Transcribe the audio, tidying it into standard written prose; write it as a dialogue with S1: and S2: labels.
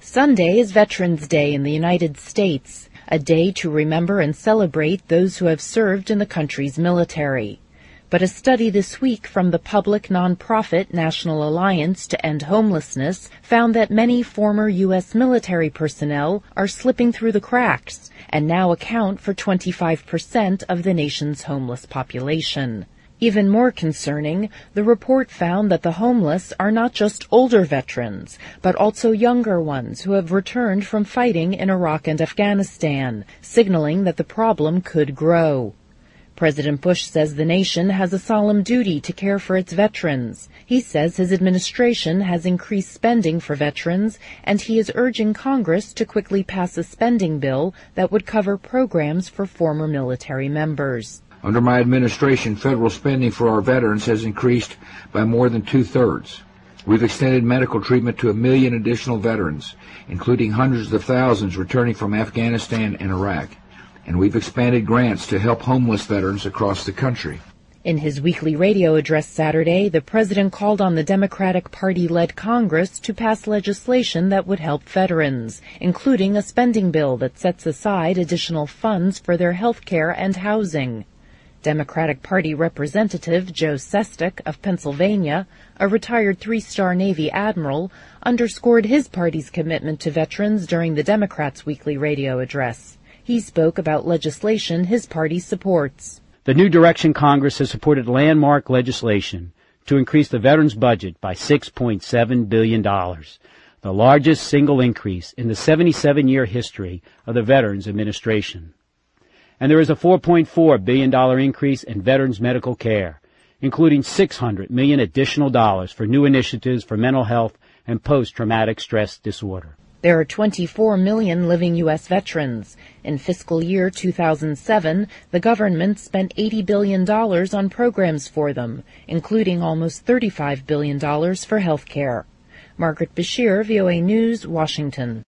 S1: Sunday is Veterans Day in the United States, a day to remember and celebrate those who have served in the country's military. But a study this week from the public nonprofit National Alliance to End Homelessness found that many former U.S. military personnel are slipping through the cracks and now account for 25% of the nation's homeless population. Even more concerning, the report found that the homeless are not just older veterans, but also younger ones who have returned from fighting in Iraq and Afghanistan, signaling that the problem could grow. President Bush says the nation has a solemn duty to care for its veterans. He says his administration has increased spending for veterans, and he is urging Congress to quickly pass a spending bill that would cover programs for former military members.
S2: Under my administration, federal spending for our veterans has increased by more than 2/3. We've extended medical treatment to 1 million additional veterans, including hundreds of thousands returning from Afghanistan and Iraq. And we've expanded grants to help homeless veterans across the country.
S1: In his weekly radio address Saturday, the president called on the Democratic Party-led Congress to pass legislation that would help veterans, including a spending bill that sets aside additional funds for their health care and housing. Democratic Party Representative Joe Sestak of Pennsylvania, a retired 3-star Navy admiral, underscored his party's commitment to veterans during the Democrats' weekly radio address. He spoke about legislation his party supports.
S3: The New Direction Congress has supported landmark legislation to increase the veterans' budget by $6.7 billion, the largest single increase in the 77-year history of the Veterans Administration. And there is a $4.4 billion increase in veterans' medical care, including $600 million additional dollars for new initiatives for mental health and post-traumatic stress disorder.
S1: There are 24 million living U.S. veterans. In fiscal year 2007, the government spent $80 billion on programs for them, including almost $35 billion for health care. Margaret Bashir, VOA News, Washington.